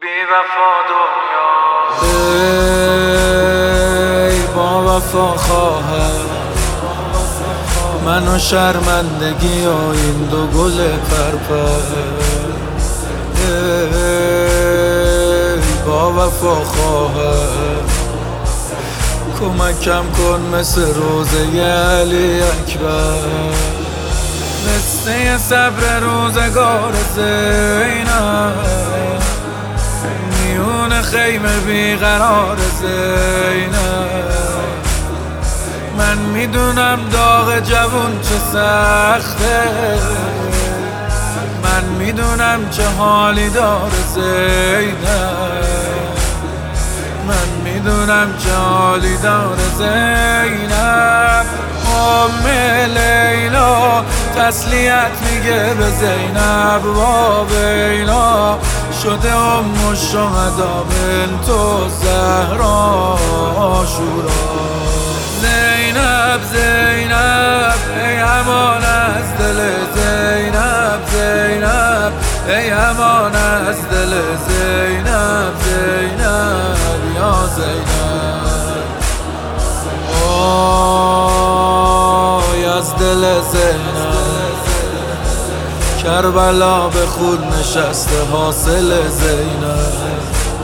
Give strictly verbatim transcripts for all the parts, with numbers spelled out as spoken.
بی وفا دنیا ای با وفا خواهر من و شرمندگی و این دو گل پرپر. ای با وفا خواهر کمکم کن مثل روزه علی اکبر، مثل صبر روزگار زینب میون خیمه بیقرار زینب. من میدونم داغ جوون چه سخته، من میدونم چه حالی داره زینب، من میدونم چه حالی داره زینب. ام لیلا تسلیت میگه به زینب و بیلا شده ام الشهدا بنت الزهرا عاشورا. زینب زینب ای امان از دل زینب، زینب ای امان از دل زینب، زینب یا زینب. آی از دل زینب کربلا به خود نشسته حاصل زینب.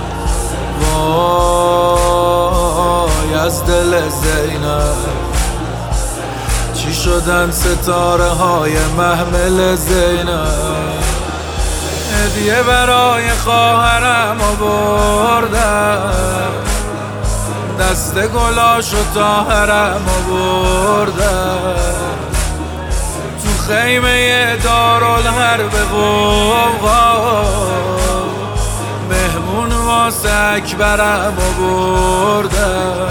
وای از دل زینب چی شدن ستاره های محمل زینب. هدیه برای خواهرم آوردم، دست گلاش و طاهرم آوردم، تو خیمه دارالحرب قوقا مهمون واسه اکبرم آوردم،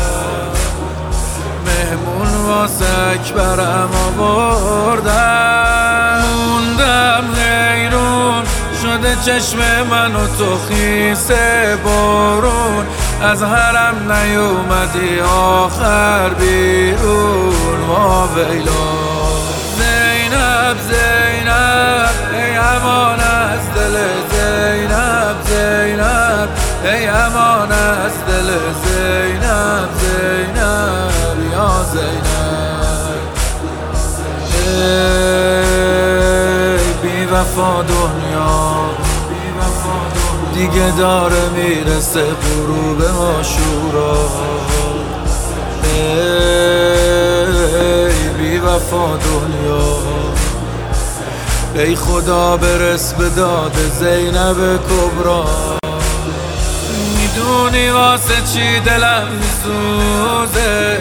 مهمون واسه اکبرم آوردم. موندم حیرون شده چشم من و تو خیسه بارون، از حرم نیومدی آخر بیرون و ویلا. زینب زینب ای امان از دل زینب، زینب ای امان از دل زینب، زینب یا زینب. ای بی وفا دنیا دیگه داره میرسه غروب عاشورا. ای بی وفا دنیا ای خدا برس به داد زینب کبرا. میدونی واسه چی دلم میسوزه،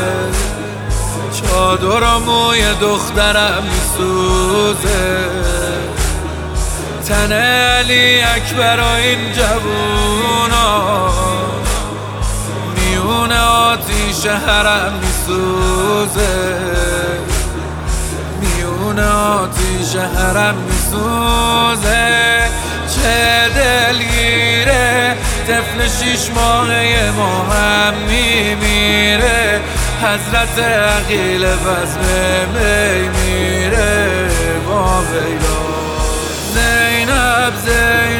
چادر و موی دخترم میسوزه، تن علی اکبر و این جوونا میون آتیش حرم میسوزه، میون آتیش حرم میسوزه. چه دلگیره طفل شیش ماهه ما هم میمیره، حضرت عقیل بزم می میره با ویلا. زینب زینب